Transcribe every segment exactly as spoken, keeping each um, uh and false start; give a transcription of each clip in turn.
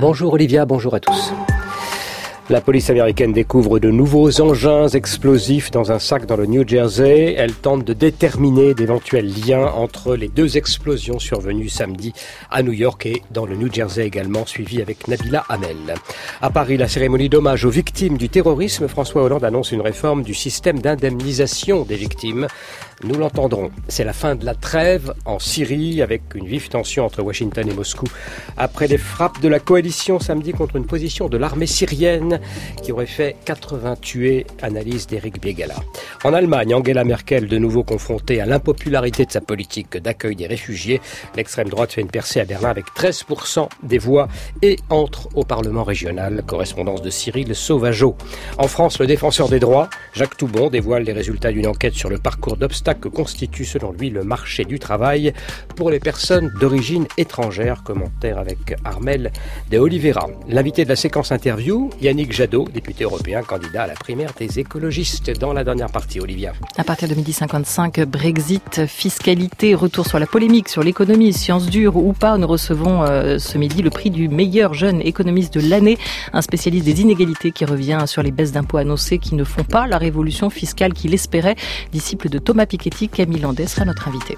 Bonjour Olivia, bonjour à tous. La police américaine découvre de nouveaux engins explosifs dans un sac dans le New Jersey. Elle tente de déterminer d'éventuels liens entre les deux explosions survenues samedi à New York et dans le New Jersey également, suivi avec Nabila Hamel. À Paris, la cérémonie d'hommage aux victimes du terrorisme. François Hollande annonce une réforme du système d'indemnisation des victimes. Nous l'entendrons. C'est la fin de la trêve en Syrie avec une vive tension entre Washington et Moscou après les frappes de la coalition samedi contre une position de l'armée syrienne qui aurait fait quatre-vingts tués, analyse d'Éric Biegala. En Allemagne, Angela Merkel de nouveau confrontée à l'impopularité de sa politique d'accueil des réfugiés. L'extrême droite fait une percée à Berlin avec treize pour cent des voix et entre au Parlement régional. Correspondance de Cyril Sauvageau. En France, le défenseur des droits, Jacques Toubon, dévoile les résultats d'une enquête sur le parcours d'obstacles que constitue selon lui le marché du travail pour les personnes d'origine étrangère. Commentaire avec Armel de Oliveira. L'invité de la séquence interview, Yannick Jadot, député européen, candidat à la primaire des écologistes. Dans la dernière partie, Olivia. À partir de midi cinquante-cinq, Brexit, fiscalité, retour sur la polémique, sur l'économie, sciences dures ou pas. Nous recevons euh, ce midi le prix du meilleur jeune économiste de l'année, un spécialiste des inégalités qui revient sur les baisses d'impôts annoncées qui ne font pas la révolution fiscale qu'il espérait. Disciple de Thomas Piketty, Camille Landais sera notre invité.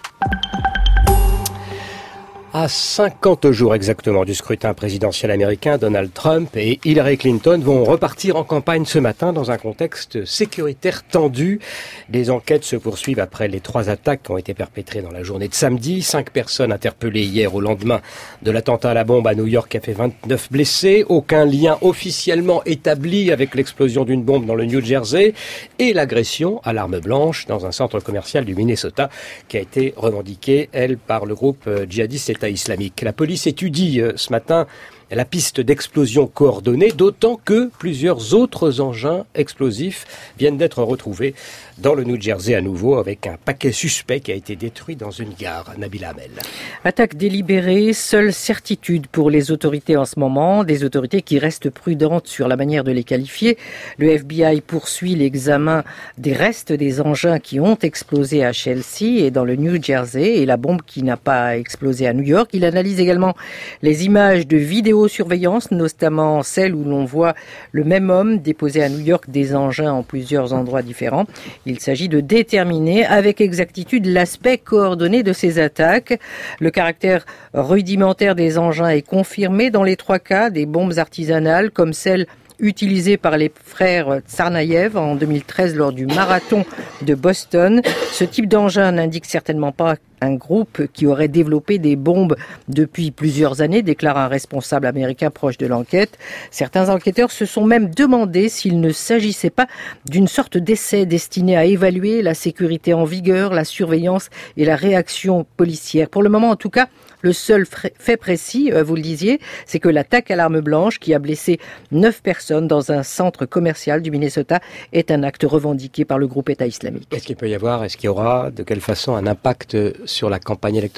À cinquante jours exactement du scrutin présidentiel américain, Donald Trump et Hillary Clinton vont repartir en campagne ce matin dans un contexte sécuritaire tendu. Des enquêtes se poursuivent après les trois attaques qui ont été perpétrées dans la journée de samedi. Cinq personnes interpellées hier au lendemain de l'attentat à la bombe à New York qui a fait vingt-neuf blessés. Aucun lien officiellement établi avec l'explosion d'une bombe dans le New Jersey et l'agression à l'arme blanche dans un centre commercial du Minnesota qui a été revendiquée, elle, par le groupe djihadiste islamique. La police étudie euh, ce matin la piste d'explosion coordonnée, d'autant que plusieurs autres engins explosifs viennent d'être retrouvés dans le New Jersey à nouveau avec un paquet suspect qui a été détruit dans une gare. Nabila Hamel. Attaque délibérée, seule certitude pour les autorités en ce moment, des autorités qui restent prudentes sur la manière de les qualifier. Le F B I poursuit l'examen des restes des engins qui ont explosé à Chelsea et dans le New Jersey et la bombe qui n'a pas explosé à New York. Il analyse également les images de vidéosurveillance, notamment celles où l'on voit le même homme déposer à New York des engins en plusieurs endroits différents. Il s'agit de déterminer avec exactitude l'aspect coordonné de ces attaques. Le caractère rudimentaire des engins est confirmé dans les trois cas, des bombes artisanales comme celle utilisée par les frères Tsarnaev en deux mille treize lors du marathon de Boston. Ce type d'engin n'indique certainement pas un groupe qui aurait développé des bombes depuis plusieurs années, déclare un responsable américain proche de l'enquête. Certains enquêteurs se sont même demandé s'il ne s'agissait pas d'une sorte d'essai destiné à évaluer la sécurité en vigueur, la surveillance et la réaction policière. Pour le moment, en tout cas, le seul fait précis, vous le disiez, c'est que l'attaque à l'arme blanche qui a blessé neuf personnes dans un centre commercial du Minnesota est un acte revendiqué par le groupe État islamique. Est-ce qu'il peut y avoir, est-ce qu'il y aura, de quelle façon, un impact sur la campagne électorale ?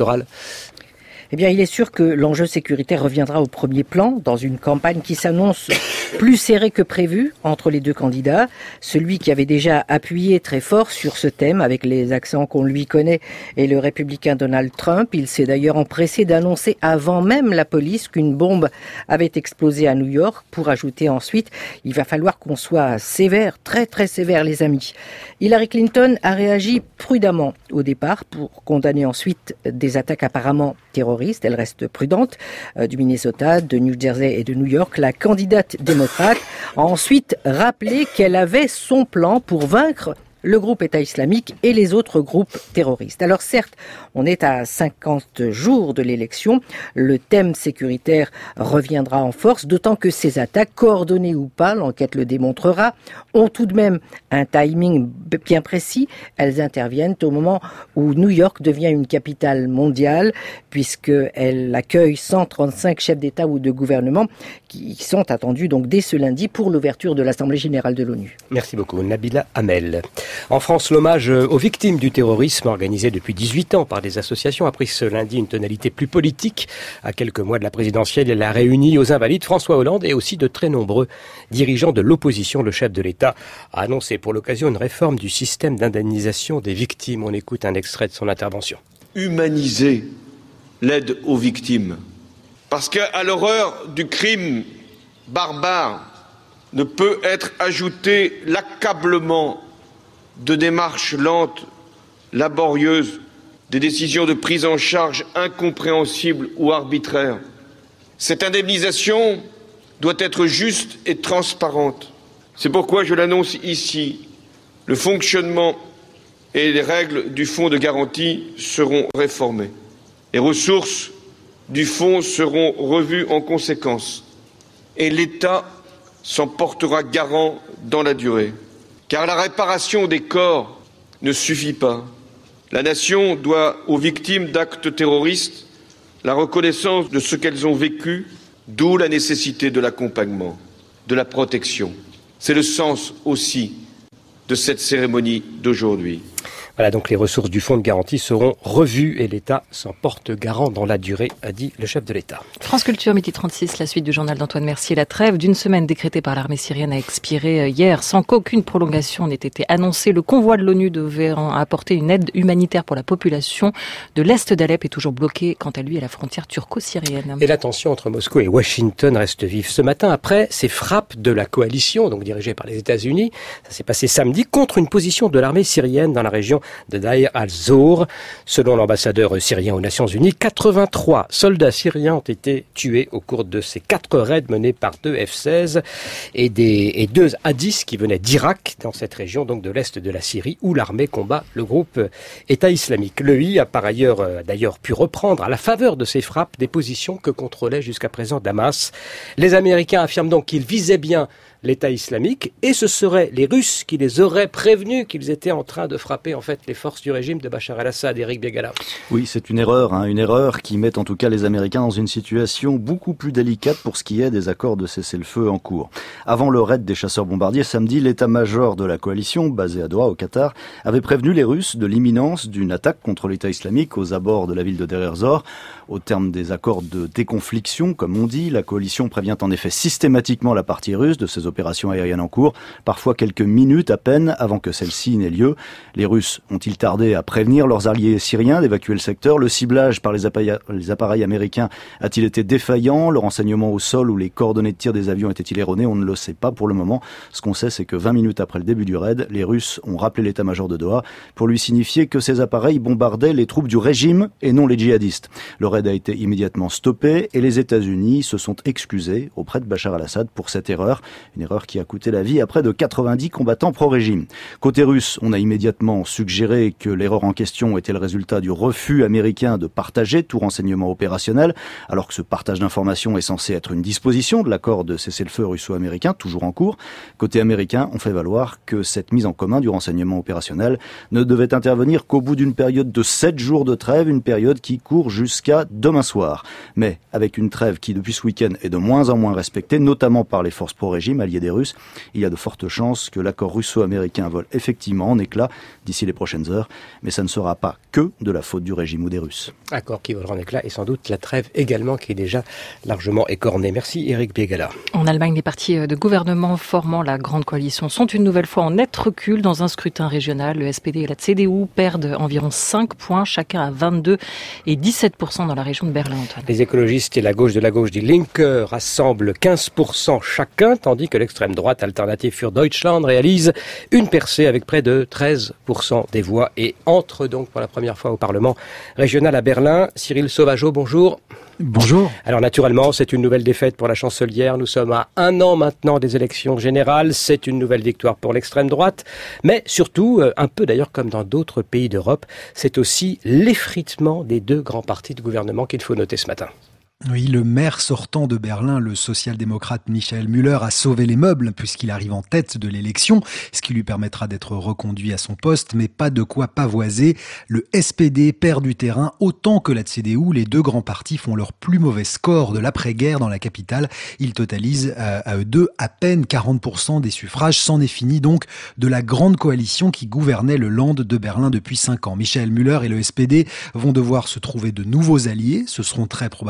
Eh bien, il est sûr que l'enjeu sécuritaire reviendra au premier plan dans une campagne qui s'annonce plus serrée que prévu entre les deux candidats. Celui qui avait déjà appuyé très fort sur ce thème avec les accents qu'on lui connaît est le républicain Donald Trump. Il s'est d'ailleurs empressé d'annoncer avant même la police qu'une bombe avait explosé à New York pour ajouter ensuite « il va falloir qu'on soit sévère, très très sévère les amis ». Hillary Clinton a réagi prudemment au départ pour condamner ensuite des attaques apparemment terroristes. Elle reste prudente. Euh, du Minnesota, de New Jersey et de New York, la candidate démocrate a ensuite rappelé qu'elle avait son plan pour vaincre le groupe État islamique et les autres groupes terroristes. Alors certes, on est à cinquante jours de l'élection. Le thème sécuritaire reviendra en force, d'autant que ces attaques, coordonnées ou pas, l'enquête le démontrera, ont tout de même un timing bien précis. Elles interviennent au moment où New York devient une capitale mondiale, puisqu'elle accueille cent trente-cinq chefs d'État ou de gouvernement qui sont attendus donc dès ce lundi pour l'ouverture de l'Assemblée générale de l'ONU. Merci beaucoup, Nabila Hamel. En France, l'hommage aux victimes du terrorisme organisé depuis dix-huit ans par des associations a pris ce lundi une tonalité plus politique. À quelques mois de la présidentielle, elle a réuni aux Invalides François Hollande et aussi de très nombreux dirigeants de l'opposition. Le chef de l'État a annoncé pour l'occasion une réforme du système d'indemnisation des victimes. On écoute un extrait de son intervention. Humaniser l'aide aux victimes Parce qu'à l'horreur du crime barbare ne peut être ajouté l'accablement de démarches lentes, laborieuses, des décisions de prise en charge incompréhensibles ou arbitraires. Cette indemnisation doit être juste et transparente. C'est pourquoi je l'annonce ici. Le fonctionnement et les règles du fonds de garantie seront réformées. Les ressources du fonds seront revues en conséquence. Et l'État s'en portera garant dans la durée. Car la réparation des corps ne suffit pas. La nation doit aux victimes d'actes terroristes la reconnaissance de ce qu'elles ont vécu, d'où la nécessité de l'accompagnement, de la protection. C'est le sens aussi de cette cérémonie d'aujourd'hui. Voilà, donc les ressources du fonds de garantie seront revues et l'État s'en porte garant dans la durée, a dit le chef de l'État. France Culture, midi trente-six, la suite du journal d'Antoine Mercier. La trêve d'une semaine décrétée par l'armée syrienne a expiré hier sans qu'aucune prolongation n'ait été annoncée. Le convoi de l'ONU devait apporter une aide humanitaire pour la population de l'Est d'Alep est toujours bloqué, quant à lui, à la frontière turco-syrienne. Et la tension entre Moscou et Washington reste vive ce matin après ces frappes de la coalition, donc dirigée par les États-Unis. Ça s'est passé samedi contre une position de l'armée syrienne dans la région de Deir al-Zor. Selon l'ambassadeur syrien aux Nations Unies, quatre-vingt-trois soldats syriens ont été tués au cours de ces quatre raids menés par deux F seize et, des, et deux Hadiths qui venaient d'Irak, dans cette région donc de l'Est de la Syrie, où l'armée combat le groupe État islamique. L'E U a par ailleurs euh, d'ailleurs pu reprendre à la faveur de ces frappes des positions que contrôlait jusqu'à présent Damas. Les Américains affirment donc qu'ils visaient bien l'État islamique, et ce seraient les Russes qui les auraient prévenus qu'ils étaient en train de frapper en fait les forces du régime de Bachar el-Assad. Éric Bégala. Oui, c'est une erreur, hein, une erreur qui met en tout cas les Américains dans une situation beaucoup plus délicate pour ce qui est des accords de cessez-le-feu en cours. Avant le raid des chasseurs-bombardiers samedi, l'état-major de la coalition, basé à Doha au Qatar, avait prévenu les Russes de l'imminence d'une attaque contre l'État islamique aux abords de la ville de Deir el-Zor. Au terme des accords de déconfliction, comme on dit, la coalition prévient en effet systématiquement la partie russe de ses opérations aériennes en cours, parfois quelques minutes à peine avant que celle-ci n'ait lieu. Les Russes ont-ils tardé à prévenir leurs alliés syriens d'évacuer le secteur? Le ciblage par les appareils, les appareils américains a-t-il été défaillant? Le renseignement au sol ou les coordonnées de tir des avions étaient-ils erronés? On ne le sait pas pour le moment. Ce qu'on sait, c'est que vingt minutes après le début du raid, les Russes ont rappelé l'état-major de Doha pour lui signifier que ces appareils bombardaient les troupes du régime et non les djihadistes. Le raid a été immédiatement stoppé et les États-Unis se sont excusés auprès de Bachar el-Assad pour cette erreur. Une erreur qui a coûté la vie à près de quatre-vingt-dix combattants pro-régime. Côté russe, on a immédiatement suggéré que l'erreur en question était le résultat du refus américain de partager tout renseignement opérationnel, alors que ce partage d'informations est censé être une disposition de l'accord de cessez-le-feu russo-américain, toujours en cours. Côté américain, on fait valoir que cette mise en commun du renseignement opérationnel ne devait intervenir qu'au bout d'une période de sept jours de trêve, une période qui court jusqu'à demain soir. Mais avec une trêve qui, depuis ce week-end, est de moins en moins respectée, notamment par les forces pro-régime alliées des Russes, il y a de fortes chances que l'accord russo-américain vole effectivement en éclats d'ici les prochaines heures. Mais ça ne sera pas que de la faute du régime ou des Russes. Accord qui volera en éclats et sans doute la trêve également qui est déjà largement écornée. Merci Éric Bégala. En Allemagne, les partis de gouvernement formant la grande coalition sont une nouvelle fois en net recul dans un scrutin régional. Le S P D et la C D U perdent environ cinq points, chacun à vingt-deux et dix-sept pour cent dans la région de Berlin, Antoine. Les écologistes et la gauche de la gauche Die Linke rassemblent quinze pour cent chacun, tandis que l'extrême droite Alternative für Deutschland réalise une percée avec près de treize pour cent des voix et entre donc pour la première fois au Parlement régional à Berlin. Cyril Sauvageau, bonjour. Bonjour. Alors naturellement, c'est une nouvelle défaite pour la chancelière. Nous sommes à un an maintenant des élections générales. C'est une nouvelle victoire pour l'extrême droite. Mais surtout, un peu d'ailleurs comme dans d'autres pays d'Europe, c'est aussi l'effritement des deux grands partis de gouvernement qu'il faut noter ce matin. Oui, le maire sortant de Berlin, le social-démocrate Michael Müller, a sauvé les meubles puisqu'il arrive en tête de l'élection, ce qui lui permettra d'être reconduit à son poste, mais pas de quoi pavoiser. Le S P D perd du terrain autant que la C D U. Les deux grands partis font leur plus mauvais score de l'après-guerre dans la capitale. Ils totalisent à eux deux à peine quarante pour cent des suffrages. C'en est fini donc de la grande coalition qui gouvernait le Land de Berlin depuis cinq ans. Michael Müller et le S P D vont devoir se trouver de nouveaux alliés. Ce seront très probablement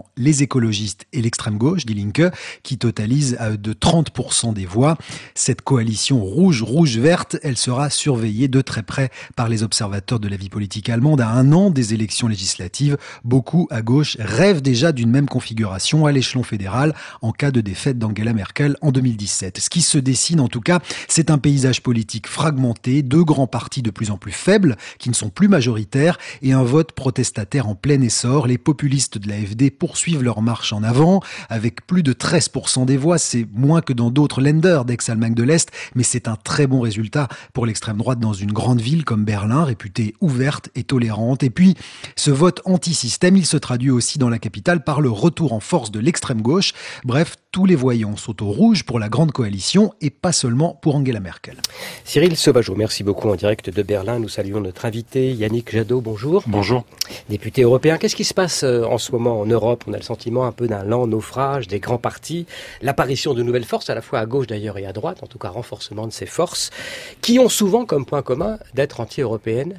les écologistes et l'extrême gauche, Die Linke, qui totalise de trente pour cent des voix. Cette coalition rouge-rouge-verte, elle sera surveillée de très près par les observateurs de la vie politique allemande à un an des élections législatives. Beaucoup à gauche rêvent déjà d'une même configuration à l'échelon fédéral en cas de défaite d'Angela Merkel en deux mille dix-sept. Ce qui se dessine en tout cas, c'est un paysage politique fragmenté, deux grands partis de plus en plus faibles qui ne sont plus majoritaires et un vote protestataire en plein essor. Les populistes de l'A F D poursuivent leur marche en avant avec plus de treize pour cent des voix. C'est moins que dans d'autres Länder d'ex-Allemagne de l'Est, mais c'est un très bon résultat pour l'extrême droite dans une grande ville comme Berlin, réputée ouverte et tolérante. Et puis, ce vote anti-système, il se traduit aussi dans la capitale par le retour en force de l'extrême gauche. Bref, tous les voyants sont au rouge pour la grande coalition et pas seulement pour Angela Merkel. Cyril Sauvageau, merci beaucoup en direct de Berlin. Nous saluons notre invité Yannick Jadot. Bonjour. Bonjour. Député européen, qu'est-ce qui se passe en ce moment en Europe? On a le sentiment un peu d'un lent naufrage des grands partis, l'apparition de nouvelles forces, à la fois à gauche d'ailleurs et à droite, en tout cas renforcement de ces forces, qui ont souvent comme point commun d'être anti-européennes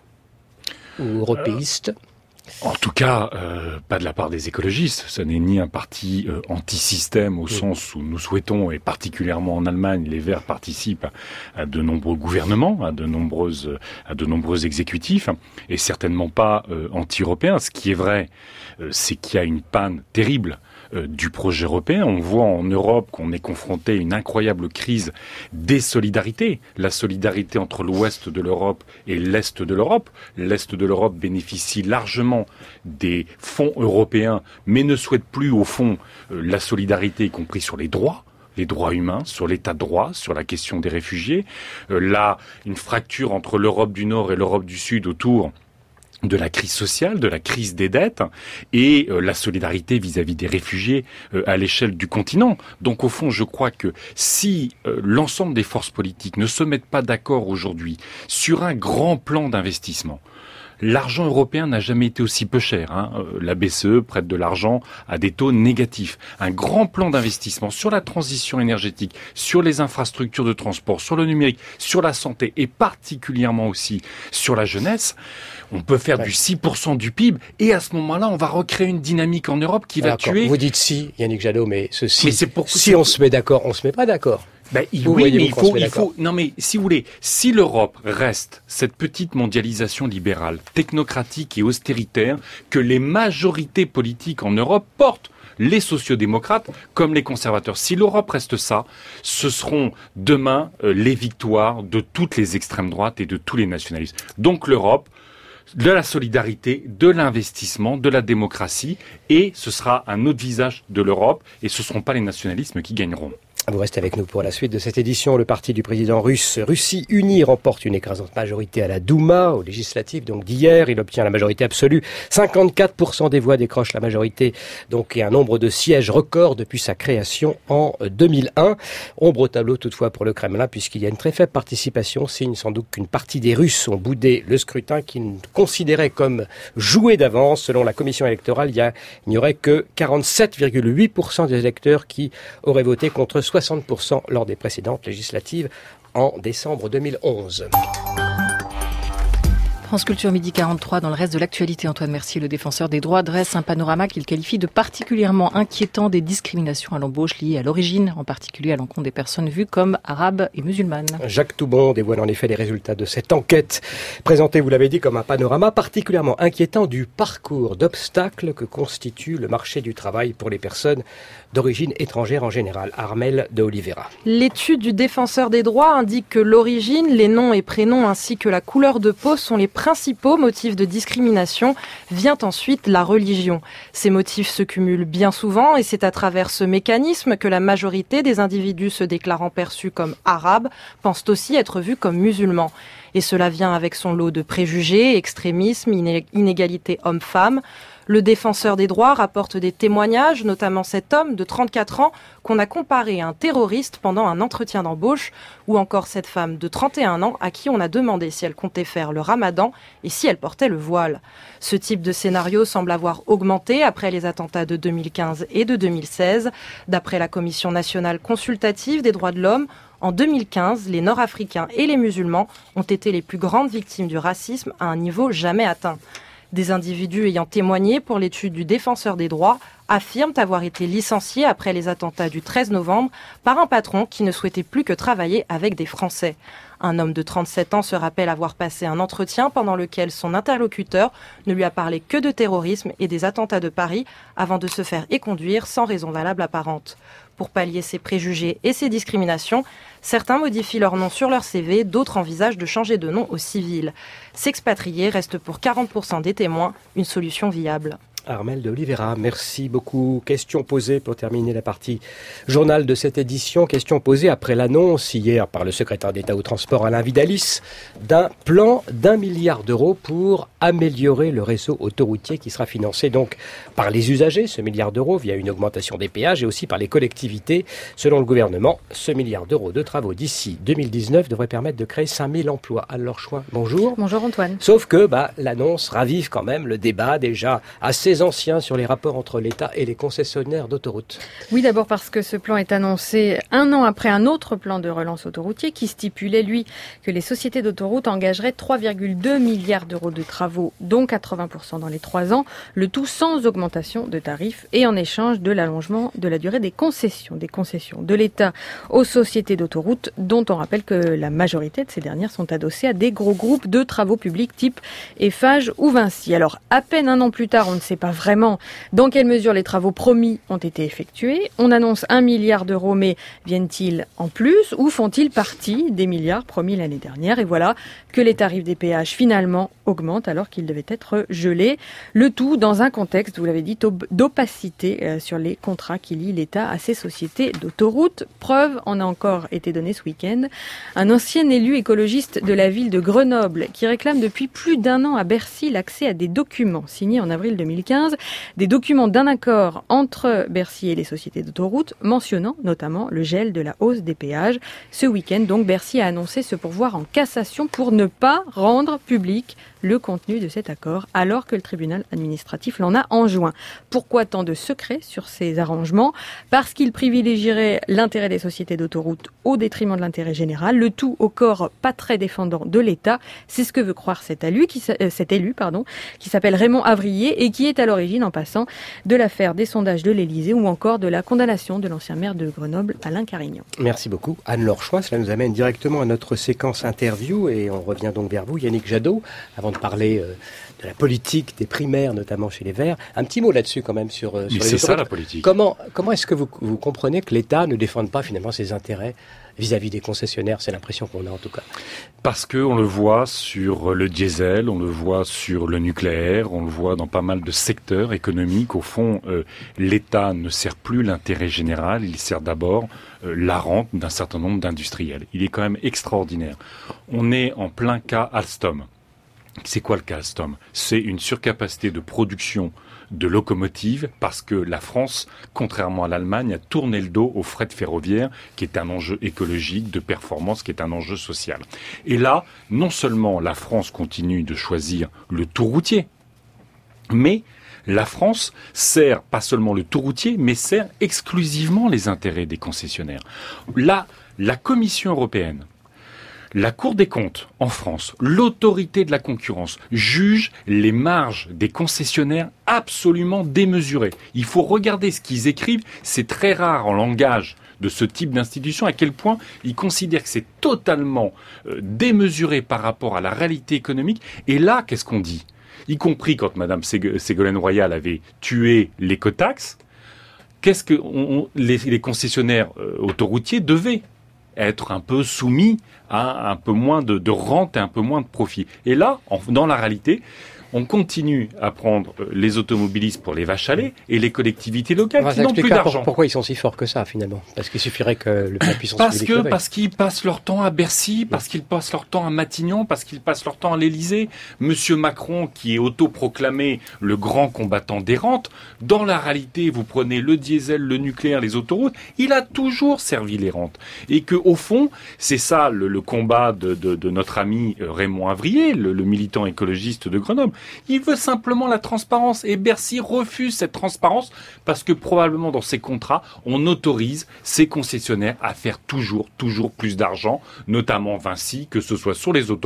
ou européistes. En tout cas, euh, pas de la part des écologistes. Ce n'est ni un parti euh, anti-système au oui. sens où nous souhaitons, et particulièrement en Allemagne, les Verts participent à, à de nombreux gouvernements, à de nombreuses, à de nombreux exécutifs, et certainement pas euh, anti-européen. Ce qui est vrai, euh, c'est qu'il y a une panne terrible euh, du projet européen. On voit en Europe qu'on est confronté à une incroyable crise des solidarités. La solidarité entre l'ouest de l'Europe et l'est de l'Europe. L'est de l'Europe bénéficie largement des fonds européens, mais ne souhaite plus, au fond, euh, la solidarité, y compris sur les droits, les droits humains, sur l'état de droit, sur la question des réfugiés. Euh, là, une fracture entre l'Europe du Nord et l'Europe du Sud autour de la crise sociale, de la crise des dettes et euh, la solidarité vis-à-vis des réfugiés euh, à l'échelle du continent. Donc au fond, je crois que si euh, l'ensemble des forces politiques ne se mettent pas d'accord aujourd'hui sur un grand plan d'investissement, l'argent européen n'a jamais été aussi peu cher. Hein. La B C E prête de l'argent à des taux négatifs. Un grand plan d'investissement sur la transition énergétique, sur les infrastructures de transport, sur le numérique, sur la santé et particulièrement aussi sur la jeunesse. On peut faire ouais. du six pour cent du P I B et à ce moment-là, on va recréer une dynamique en Europe qui va Alors, tuer... Vous dites si, Yannick Jadot, mais ce si, mais c'est pour... si on se met d'accord, on se met pas d'accord. Ben, il, oui, mais il faut, il faut, non mais, si vous voulez, si l'Europe reste cette petite mondialisation libérale, technocratique et austéritaire que les majorités politiques en Europe portent, les sociodémocrates comme les conservateurs, si l'Europe reste ça, ce seront demain euh, les victoires de toutes les extrêmes droites et de tous les nationalistes. Donc l'Europe, de la solidarité, de l'investissement, de la démocratie, et ce sera un autre visage de l'Europe, et ce ne seront pas les nationalismes qui gagneront. Vous restez avec nous pour la suite de cette édition. Le parti du président russe, Russie Unie, remporte une écrasante majorité à la Douma, aux législatives donc d'hier. Il obtient la majorité absolue. cinquante-quatre pour cent des voix décrochent la majorité, donc, et un nombre de sièges record depuis sa création en deux mille un. Ombre au tableau toutefois pour le Kremlin, puisqu'il y a une très faible participation, signe sans doute qu'une partie des Russes ont boudé le scrutin qu'ils considéraient comme joué d'avance. Selon la commission électorale, il y a, il n'y aurait que quarante-sept virgule huit pour cent des électeurs qui auraient voté contre soixante pour cent lors des précédentes législatives en décembre deux mille onze. France Culture midi quarante-trois, dans le reste de l'actualité, Antoine Mercier, le défenseur des droits, dresse un panorama qu'il qualifie de particulièrement inquiétant des discriminations à l'embauche liées à l'origine, en particulier à l'encontre des personnes vues comme arabes et musulmanes. Jacques Toubon dévoile en effet les résultats de cette enquête, présentée, vous l'avez dit, comme un panorama particulièrement inquiétant du parcours d'obstacles que constitue le marché du travail pour les personnes d'origine étrangère en général. Armelle de Oliveira. L'étude du défenseur des droits indique que l'origine, les noms et prénoms ainsi que la couleur de peau sont les principaux motifs de discrimination. Vient ensuite la religion. Ces motifs se cumulent bien souvent et c'est à travers ce mécanisme que la majorité des individus se déclarant perçus comme arabes pensent aussi être vus comme musulmans. Et cela vient avec son lot de préjugés, extrémisme, inégalité homme-femme. Le défenseur des droits rapporte des témoignages, notamment cet homme de trente-quatre ans qu'on a comparé à un terroriste pendant un entretien d'embauche, ou encore cette femme de trente et un ans à qui on a demandé si elle comptait faire le ramadan et si elle portait le voile. Ce type de scénario semble avoir augmenté après les attentats de deux mille quinze et de deux mille seize. D'après la Commission nationale consultative des droits de l'homme, en deux mille quinze, les Nord-Africains et les musulmans ont été les plus grandes victimes du racisme à un niveau jamais atteint. Des individus ayant témoigné pour l'étude du défenseur des droits affirment avoir été licenciés après les attentats du treize novembre par un patron qui ne souhaitait plus que travailler avec des Français. Un homme de trente-sept ans se rappelle avoir passé un entretien pendant lequel son interlocuteur ne lui a parlé que de terrorisme et des attentats de Paris avant de se faire éconduire sans raison valable apparente. Pour pallier ces préjugés et ces discriminations, certains modifient leur nom sur leur C V, d'autres envisagent de changer de nom au civil. S'expatrier reste pour quarante pour cent des témoins une solution viable. Armelle de Oliveira, merci beaucoup. Question posée pour terminer la partie journal de cette édition. Question posée après l'annonce hier par le secrétaire d'État au transport Alain Vidalis d'un plan d'un milliard d'euros pour améliorer le réseau autoroutier qui sera financé donc par les usagers, ce milliard d'euros via une augmentation des péages et aussi par les collectivités. Selon le gouvernement, ce milliard d'euros de travaux d'ici deux mille dix-neuf devrait permettre de créer cinq mille emplois. À leur choix. Bonjour. Bonjour Antoine. Sauf que bah, l'annonce ravive quand même le débat déjà assez anciens sur les rapports entre l'État et les concessionnaires d'autoroutes. Oui, d'abord parce que ce plan est annoncé un an après un autre plan de relance autoroutier qui stipulait, lui, que les sociétés d'autoroutes engageraient trois virgule deux milliards d'euros de travaux, dont quatre-vingts pour cent dans les trois ans, le tout sans augmentation de tarifs et en échange de l'allongement de la durée des concessions, des concessions de l'État aux sociétés d'autoroutes, dont on rappelle que la majorité de ces dernières sont adossées à des gros groupes de travaux publics type Eiffage ou Vinci. Alors, à peine un an plus tard, on ne sait pas vraiment dans quelle mesure les travaux promis ont été effectués. On annonce un milliard d'euros, mais viennent-ils en plus ou font-ils partie des milliards promis l'année dernière? Et voilà que les tarifs des péages finalement augmentent alors qu'ils devaient être gelés. Le tout dans un contexte, vous l'avez dit, d'opacité sur les contrats qui lient l'État à ces sociétés d'autoroutes. Preuve en a encore été donnée ce week-end. Un ancien élu écologiste de la ville de Grenoble qui réclame depuis plus d'un an à Bercy l'accès à des documents signés en avril deux mille quinze, des documents d'un accord entre Bercy et les sociétés d'autoroutes, mentionnant notamment le gel de la hausse des péages. Ce week-end, donc, Bercy a annoncé se pourvoir en cassation pour ne pas rendre public le contenu de cet accord, alors que le tribunal administratif l'en a enjoint. Pourquoi tant de secrets sur ces arrangements? Parce qu'il privilégierait l'intérêt des sociétés d'autoroutes au détriment de l'intérêt général, le tout au corps pas très défendant de l'État. C'est ce que veut croire cet élu, qui, euh, cet élu pardon, qui s'appelle Raymond Avrier et qui est à l'origine, en passant, de l'affaire des sondages de l'Élysée ou encore de la condamnation de l'ancien maire de Grenoble, Alain Carignan. Merci beaucoup, Anne-Laure Choix. Cela nous amène directement à notre séquence interview et on revient donc vers vous, Yannick Jadot, avant de parler euh, de la politique des primaires, notamment chez les Verts. Un petit mot là-dessus quand même sur, euh, sur Mais les c'est autoroutes. ça la politique. Comment, comment est-ce que vous, vous comprenez que l'État ne défende pas finalement ses intérêts vis-à-vis des concessionnaires? C'est l'impression qu'on a en tout cas. Parce que on le voit sur le diesel, on le voit sur le nucléaire, on le voit dans pas mal de secteurs économiques. Au fond, euh, l'État ne sert plus l'intérêt général, il sert d'abord euh, la rente d'un certain nombre d'industriels. Il est quand même extraordinaire. On est en plein cas Alstom. C'est quoi le cas Alstom? C'est une surcapacité de production de locomotives parce que la France, contrairement à l'Allemagne, a tourné le dos au fret ferroviaire qui est un enjeu écologique, de performance, qui est un enjeu social. Et là, non seulement la France continue de choisir le tout routier, mais la France sert pas seulement le tout routier, mais sert exclusivement les intérêts des concessionnaires. Là, la Commission européenne, la Cour des comptes en France, l'autorité de la concurrence, juge les marges des concessionnaires absolument démesurées. Il faut regarder ce qu'ils écrivent, c'est très rare en langage de ce type d'institution, à quel point ils considèrent que c'est totalement euh, démesuré par rapport à la réalité économique. Et là, qu'est-ce qu'on dit? Y compris quand Madame Ségolène Royal avait tué l'écotaxe, qu'est-ce que on, on, les, les concessionnaires euh, autoroutiers devaient être un peu soumis à un peu moins de, de rente et un peu moins de profit. Et là, en, dans la réalité, on continue à prendre les automobilistes pour les vaches à lait et les collectivités locales qui n'ont plus d'argent. Pourquoi ils sont si forts que ça, finalement? Parce qu'il suffirait que le, la puissance parce publique que réveille. Parce qu'ils passent leur temps à Bercy, parce qu'ils passent leur temps à Matignon, parce qu'ils passent leur temps à l'Élysée. Monsieur Macron, qui est autoproclamé le grand combattant des rentes, dans la réalité, vous prenez le diesel, le nucléaire, les autoroutes, il a toujours servi les rentes. Et que, au fond, c'est ça le, le combat de, de, de notre ami Raymond Avrier, le, le militant écologiste de Grenoble. Il veut simplement la transparence et Bercy refuse cette transparence parce que probablement dans ces contrats, on autorise ces concessionnaires à faire toujours, toujours plus d'argent, notamment Vinci, que ce soit sur les autoroutes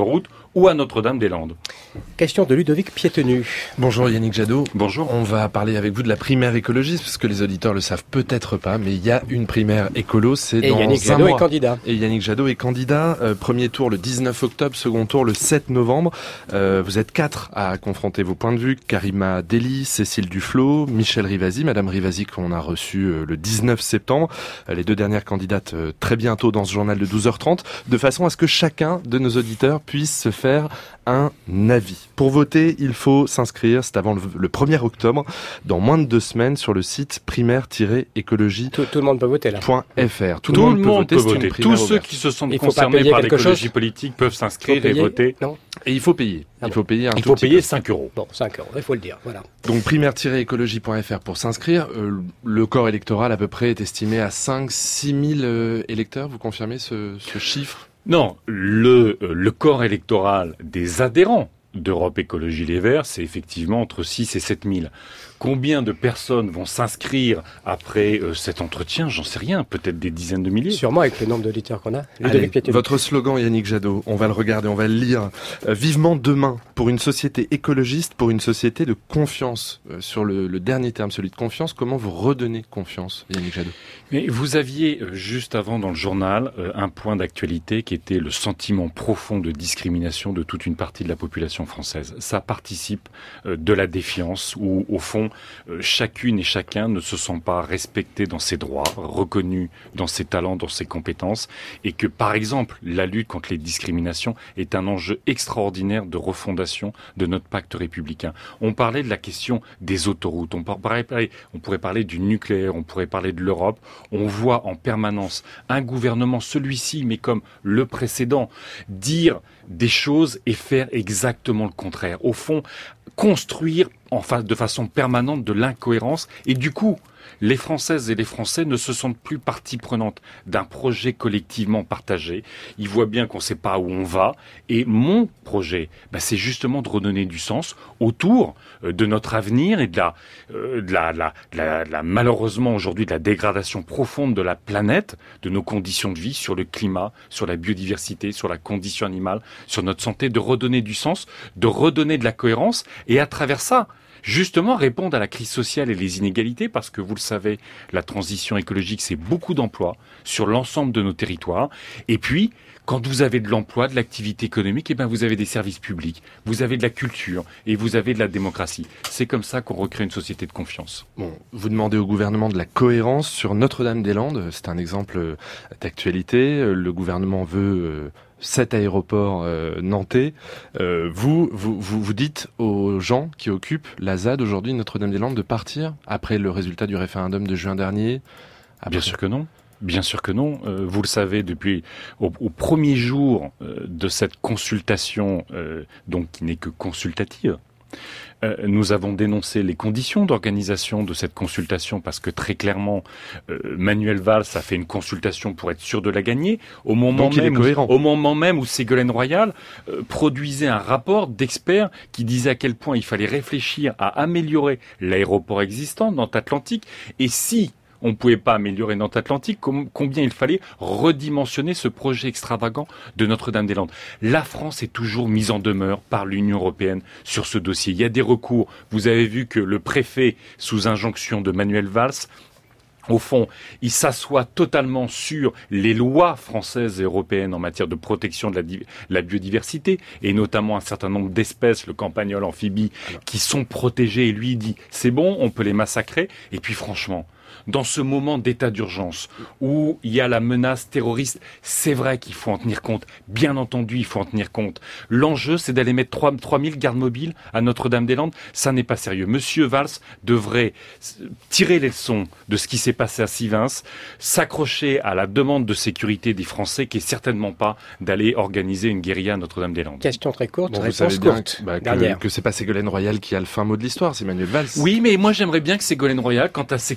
ou à Notre-Dame-des-Landes. Question de Ludovic Piétenu. Bonjour Yannick Jadot. Bonjour. On va parler avec vous de la primaire écologiste, parce que les auditeurs le savent peut-être pas, mais il y a une primaire écolo, c'est Et dans Yannick un Jadot mois. est candidat. Et Yannick Jadot est candidat. Euh, premier tour le dix-neuf octobre, second tour le sept novembre. Euh, vous êtes quatre à confronter vos points de vue. Karima Deli, Cécile Duflot, Michel Rivasi, Madame Rivasi qu'on a reçue euh, le dix-neuf septembre. Euh, les deux dernières candidates euh, très bientôt dans ce journal de douze heures trente, de façon à ce que chacun de nos auditeurs puisse se faire un avis. Pour voter, il faut s'inscrire, c'est avant le, le premier octobre, dans moins de deux semaines sur le site primaire-écologie. Tout, tout le monde peut voter là. .fr. Tout, Tout le monde peut voter, peut c'est une voter. primaire Tous ceux ouverte. qui se sentent Il faut pas concernés payer par quelque l'écologie chose politique peuvent s'inscrire Faut payer et voter. Non. Et il faut payer. Ah il faut payer un Il tout faut petit payer peu. cinq euros. Bon, cinq euros, il faut le dire, voilà. Donc primaire-écologie.fr pour s'inscrire. Euh, le corps électoral à peu près est estimé à cinq six mille euh, électeurs. Vous confirmez ce, ce chiffre? Non, le, euh, le corps électoral des adhérents d'Europe Écologie Les Verts, c'est effectivement entre six et sept mille. Combien de personnes vont s'inscrire après euh, cet entretien? J'en sais rien, peut-être des dizaines de milliers. Sûrement avec le nombre d'auditeurs qu'on a. Allez, Ludovic Piétenu. votre slogan, Yannick Jadot, on va le regarder, on va le lire. Euh, vivement demain, pour une société écologiste, pour une société de confiance. Euh, sur le, le dernier terme, celui de confiance, comment vous redonnez confiance, Yannick Jadot? Mais vous aviez, euh, juste avant dans le journal, euh, un point d'actualité qui était le sentiment profond de discrimination de toute une partie de la population française. Ça participe euh, de la défiance où, au fond, euh, chacune et chacun ne se sent pas respecté dans ses droits, reconnu dans ses talents, dans ses compétences, et que, par exemple, la lutte contre les discriminations est un enjeu extraordinaire de refondation de notre pacte républicain. On parlait de la question des autoroutes, on, pourrait parler, on pourrait parler du nucléaire, on pourrait parler de l'Europe. On voit en permanence un gouvernement, celui-ci, mais comme le précédent, dire des choses et faire exactement le contraire. Au fond, construire en fa- de façon permanente de l'incohérence et du coup, les Françaises et les Français ne se sentent plus partie prenante d'un projet collectivement partagé. Ils voient bien qu'on ne sait pas où on va. Et mon projet, bah, c'est justement de redonner du sens autour euh, de notre avenir et de la, euh, de la, la, la, la malheureusement aujourd'hui de la dégradation profonde de la planète, de nos conditions de vie, sur le climat, sur la biodiversité, sur la condition animale, sur notre santé, de redonner du sens, de redonner de la cohérence et à travers ça, justement répondre à la crise sociale et les inégalités, parce que vous le savez, la transition écologique, c'est beaucoup d'emplois sur l'ensemble de nos territoires. Et puis, quand vous avez de l'emploi, de l'activité économique, eh ben vous avez des services publics, vous avez de la culture et vous avez de la démocratie. C'est comme ça qu'on recrée une société de confiance. Bon, vous demandez au gouvernement de la cohérence sur Notre-Dame-des-Landes. C'est un exemple d'actualité. Le gouvernement veut sept aéroports euh, nantais. Euh, vous, vous, vous, vous dites aux gens qui occupent la Z A D aujourd'hui, Notre-Dame-des-Landes, de partir après le résultat du référendum de juin dernier? Après... Bien sûr que non. Bien sûr que non. Euh, vous le savez, depuis au, au premier jour euh, de cette consultation, euh, donc qui n'est que consultative, Euh, nous avons dénoncé les conditions d'organisation de cette consultation parce que très clairement, euh, Manuel Valls a fait une consultation pour être sûr de la gagner au moment, Donc, il même, est cohérent. où, au moment même où Ségolène Royal euh, produisait un rapport d'experts qui disait à quel point il fallait réfléchir à améliorer l'aéroport existant, Nantes-Atlantique, et si on ne pouvait pas améliorer Nantes-Atlantique, combien il fallait redimensionner ce projet extravagant de Notre-Dame-des-Landes. La France est toujours mise en demeure par l'Union européenne sur ce dossier. Il y a des recours. Vous avez vu que le préfet, sous injonction de Manuel Valls, au fond, il s'assoit totalement sur les lois françaises et européennes en matière de protection de la, di- la biodiversité, et notamment un certain nombre d'espèces, le campagnol amphibie, qui sont protégées. Et lui, il dit, c'est bon, on peut les massacrer. Et puis franchement, dans ce moment d'état d'urgence où il y a la menace terroriste, c'est vrai qu'il faut en tenir compte. Bien entendu, il faut en tenir compte. L'enjeu, c'est d'aller mettre trois mille gardes mobiles à Notre-Dame-des-Landes. Ça n'est pas sérieux. Monsieur Valls devrait tirer les leçons de ce qui s'est passé à Sivens, s'accrocher à la demande de sécurité des Français, qui est certainement pas d'aller organiser une guérilla à Notre-Dame-des-Landes. Question très courte, bon, réponse vous savez bien courte. que, bah, Dernière. que, que c'est pas Ségolène Royal qui a le fin mot de l'histoire, c'est Manuel Valls. Oui, mais moi j'aimerais bien que Ségolène Royal, quand elle s'exprime, et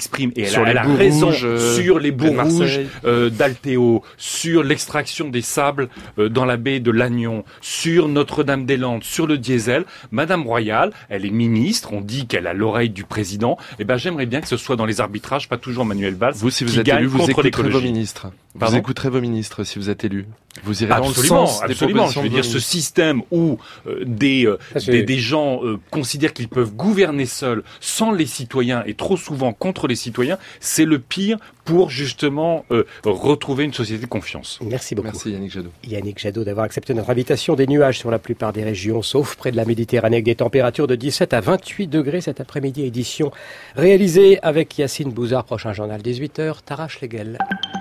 et elle, sur a, les elle a boues raison rouges, euh, sur les boues Marseille. rouges euh, d'Altéo, sur l'extraction des sables euh, dans la baie de Lannion, sur Notre-Dame-des-Landes, sur le diesel. Madame Royal, elle est ministre, on dit qu'elle a l'oreille du président. Eh ben, j'aimerais bien que ce soit dans les arbitrages, pas toujours Manuel Valls. Vous, si vous qui êtes gagne élu, vous contre écouterez l'écologie. vos ministres. Pardon Vous écouterez vos ministres si vous êtes élu. Vous irez dans Absolument, le sens des absolument. Je propositions veux de dire, vos ce ministres. système où euh, des, euh, Ça, c'est- des des gens euh, considèrent qu'ils peuvent gouverner seuls, sans les citoyens et trop souvent contre les citoyens, c'est le pire pour justement euh, retrouver une société de confiance. Merci beaucoup. Merci Yannick Jadot. Yannick Jadot d'avoir accepté notre invitation. Des nuages sur la plupart des régions, sauf près de la Méditerranée, avec des températures de dix-sept à vingt-huit degrés cet après-midi. Édition réalisée avec Yacine Bouzard. Prochain journal dix-huit heures, Tara Schlegel.